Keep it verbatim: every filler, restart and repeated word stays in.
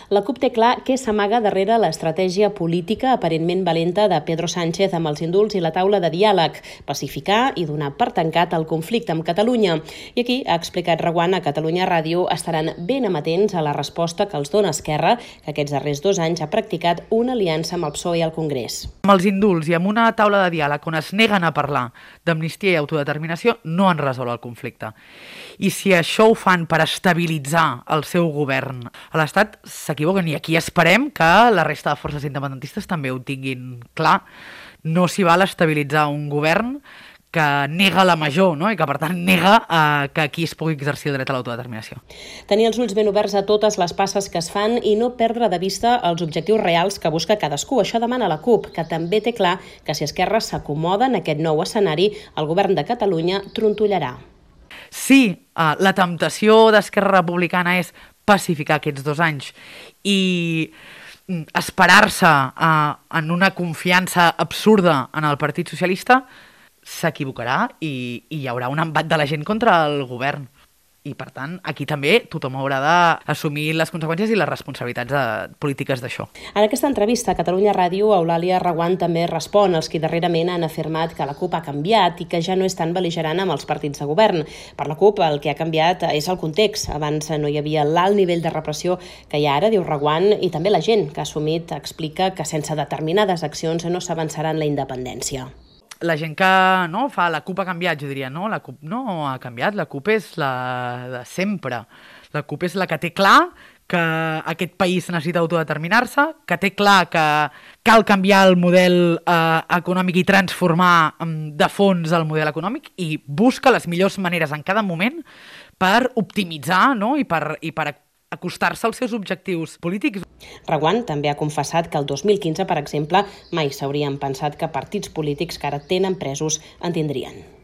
La CUP té clar què s'amaga darrere l'estratègia política aparentment valenta de Pedro Sánchez amb els indults i la taula de diàleg, pacificar i donar per tancat el conflicte amb Catalunya. I aquí ha explicat Reguant a Catalunya Ràdio estaran ben amatents a la resposta que els dona Esquerra, que aquests darrers dos anys ha practicat una aliança amb el P S O E al Congrés. Amb els indults i amb una taula de diàleg on es neguen a parlar d'amnistia i autodeterminació no han resolt el conflicte. I si això ho fan per estabilitzar el seu govern a l'Estat, s'equivoquen. I aquí esperem que la resta de forces independentistes també ho tinguin clar. No s'hi val estabilitzar un govern que nega la major, no? I que, per tant, nega eh, que aquí es pugui exercir el dret a l'autodeterminació. Tenir els ulls ben oberts a totes les passes que es fan i no perdre de vista els objectius reals que busca cadascú. Això demana la CUP, que també té clar que si Esquerra s'acomoda en aquest nou escenari, el govern de Catalunya trontollarà. Sí, eh, la temptació d'Esquerra Republicana és pacificar aquests dos anys i esperar-se eh, en una confiança absurda en el Partit Socialista, s'equivocarà i, i hi haurà un embat de la gent contra el govern. I, per tant, aquí també tothom haurà d'assumir les conseqüències i les responsabilitats de, polítiques d'això. En aquesta entrevista a Catalunya Ràdio, Eulàlia Reguant també respon als qui darrerament han afirmat que la CUP ha canviat i que ja no és tan bel·ligerant amb els partits de govern. Per la CUP el que ha canviat és el context. Abans no hi havia l'alt nivell de repressió que hi ha ara, diu Reguant, i també la gent que ha assumit explica que sense determinades accions no s'avançarà en la independència. La gent que no, fa la CUP ha canviat, jo diria, no, la CUP no ha canviat, la CUP és la de sempre. La CUP és la que té clar que aquest país necessita autodeterminar-se, que té clar que cal canviar el model eh, econòmic i transformar de fons el model econòmic i busca les millors maneres en cada moment per optimitzar, no? I per, i per acostar-se als seus objectius polítics. Reguant també ha confessat que el dos mil quinze, per exemple, mai s'haurien pensat que partits polítics que ara tenen presos en tindrien.